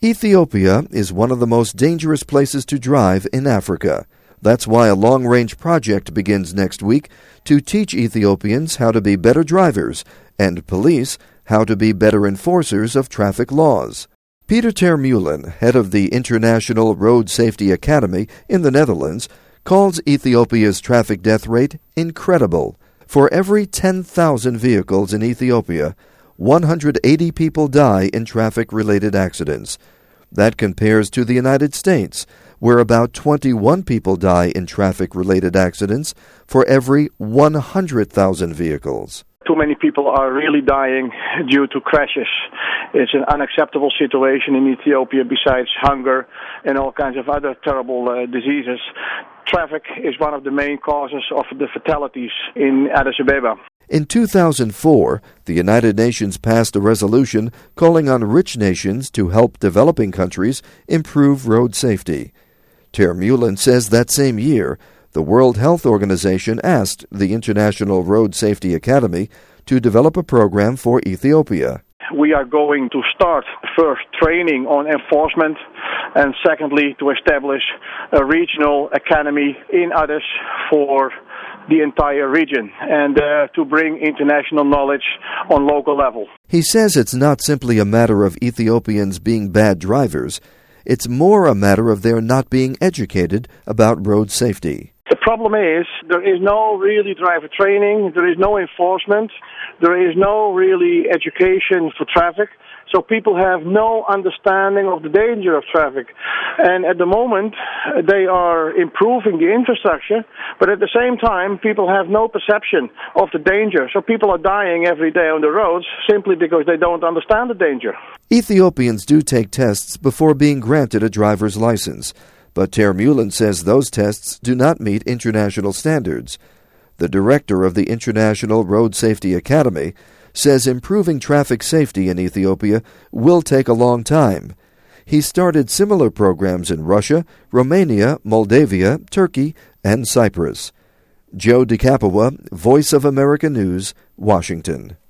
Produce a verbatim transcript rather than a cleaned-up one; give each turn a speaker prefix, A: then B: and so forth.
A: Ethiopia is one of the most dangerous places to drive in Africa. That's why a long-range project begins next week to teach Ethiopians how to be better drivers and police how to be better enforcers of traffic laws. Peter Termeulen, head of the International Road Safety Academy in the Netherlands, calls Ethiopia's traffic death rate incredible. For every ten thousand vehicles in Ethiopia, one hundred eighty people die in traffic-related accidents. That compares to the United States, where about twenty-one people die in traffic-related accidents for every one hundred thousand vehicles.
B: Too many people are really dying due to crashes. It's an unacceptable situation in Ethiopia besides hunger and all kinds of other terrible uh, diseases. Traffic is one of the main causes of the fatalities in Addis Ababa.
A: In two thousand four, the United Nations passed a resolution calling on rich nations to help developing countries improve road safety. Termeulen says that same year, the World Health Organization asked the International Road Safety Academy to develop a program for Ethiopia.
B: We are going to start first training on enforcement and secondly to establish a regional academy in Addis for the entire region and uh, to bring international knowledge on local level.
A: He says it's not simply a matter of Ethiopians being bad drivers. It's more a matter of their not being educated about road safety.
B: The problem is there is no really driver training, there is no enforcement, there is no really education for traffic, so people have no understanding of the danger of traffic. And at the moment, they are improving the infrastructure, but at the same time, people have no perception of the danger. So people are dying every day on the roads simply because they don't understand the danger.
A: Ethiopians do take tests before being granted a driver's license, but Termeulen says those tests do not meet international standards. The director of the International Road Safety Academy says improving traffic safety in Ethiopia will take a long time. He started similar programs in Russia, Romania, Moldavia, Turkey, and Cyprus. Joe DeCapua, Voice of America News, Washington.